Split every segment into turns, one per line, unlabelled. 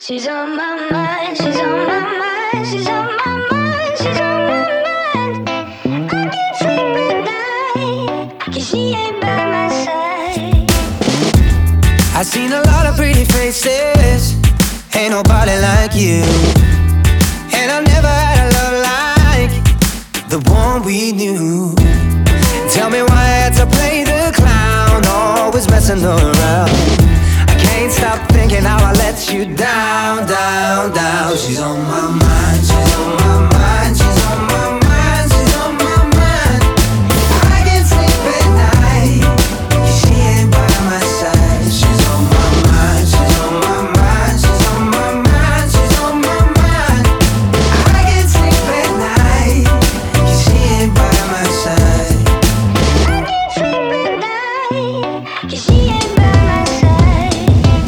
She's on my mind, she's on my mind, she's on my mind, she's on my mind. I can't sleep at night, 'cause she ain't by my side.
I've seen a lot of pretty faces, ain't nobody like you. And I never had a love like the one we knew. Tell me why I had to play the clown, always messing around. I can't stop thinking how I let you down, down, down. She's on my mind, she's on my mind, she's on my mind, she's on my mind. I can't sleep at night, 'cause she ain't by my side. She's on my mind, she's on my mind, she's on my mind, she's on my mind. I can't sleep at night, 'cause she ain't by my side.
I can't sleep at night, 'cause she ain't by my side.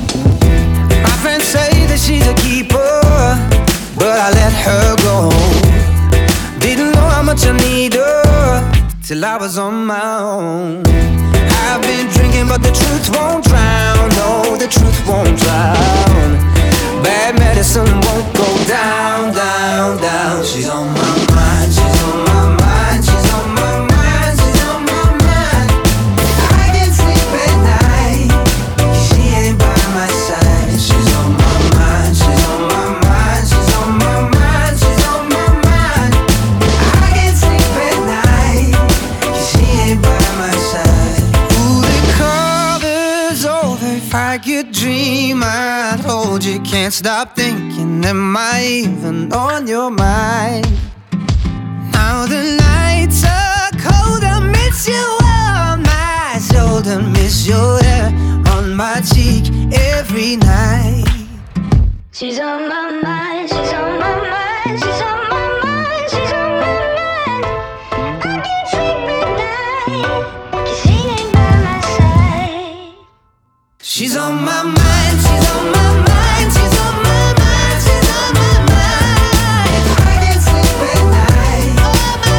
My friends say that she's a keeper, but I let her go. Didn't know how much I need her till I was on my own. I've been drinking, but the truth won't drown. No, the truth won't drown. Bad medicine won't go down, down, down. She's on my mind, she's on my mind, she's on my mind, she's on my mind. I can't sleep at night, 'cause she ain't by my side. She's on my mind, she's on my mind, she's on my mind, she's on my mind. I can't sleep at night, 'cause she ain't by my side. Ooh, the cover's over. If I could dream, I'd hold you. Can't stop thinking, am I even on your mind? Now the nights are cold, I miss you on my shoulder, miss your hair on my cheek every night.
She's on my mind, she's on my mind, she's on my mind, she's on my mind. I can't sleep at night, 'cause she ain't by my side.
She's on my mind, she's on my mind, she's on my mind, she's on my mind. I can't sleep at night, on my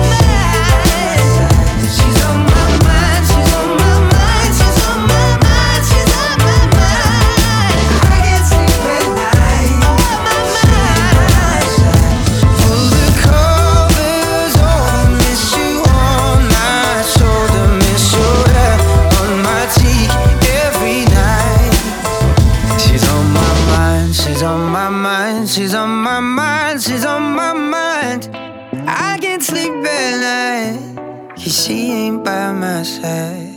mind. She's on my mind, she's on my mind, she's on my mind, she's on my mind. I can't sleep at night, on my mind. Pull the covers over, miss you on my shoulder, miss your hair on my cheek every night. She's on my mind, she's on my mind, she's on my mind, she's on my mind. I can't sleep at night, 'cause she ain't by my side.